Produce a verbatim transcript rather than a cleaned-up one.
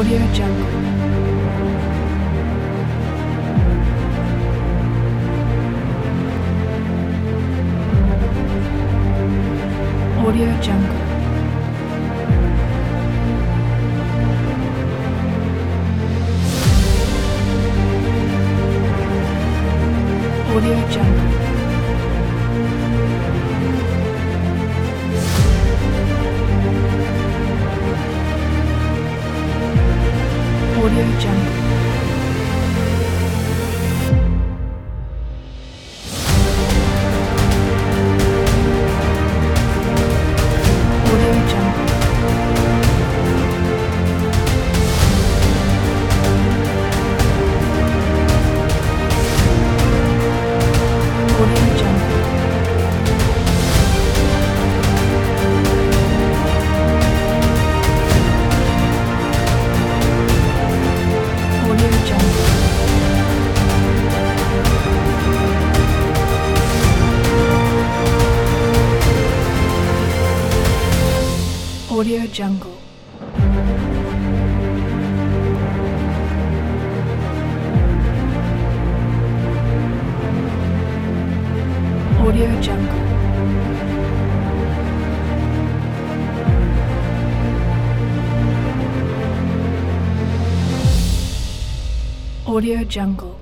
Audio Jungle. Audio Jungle. Audio Jungle. Audio Jungle. Audio Jungle. Audio Jungle. Audio Jungle. Audio Jungle. Audio Jungle. Audio Jungle.